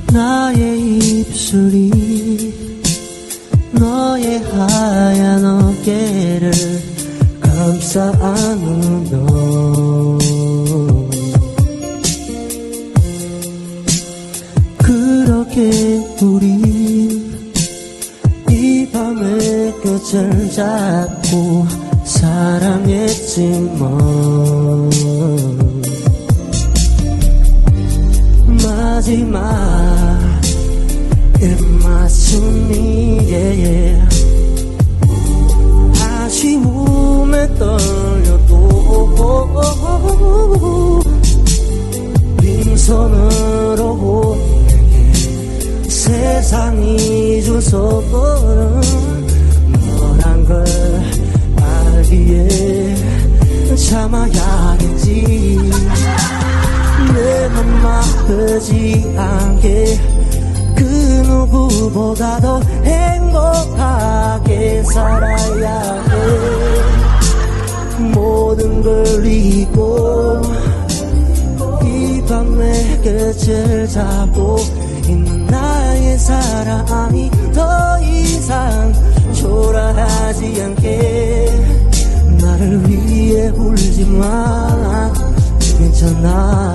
나의 입술이 너의 하얀 어깨를 감싸 안으며 그렇게 우리 이 밤의 끝을 잡고 사랑했지만 마지막 입맞춤이에 아쉬움에 떨려도 빈손으로 내게 세상이 준 선물은 너란 걸 알기에 참아야겠지. 내 맘 아프지 않게 그 누구보다도 행복하게 살아야 해. 모든 걸 잊고 이 밤의 끝을 잡고 있는 나의 사랑이 더 이상 초라하지 않게 나를 위해 울지마. 괜찮아.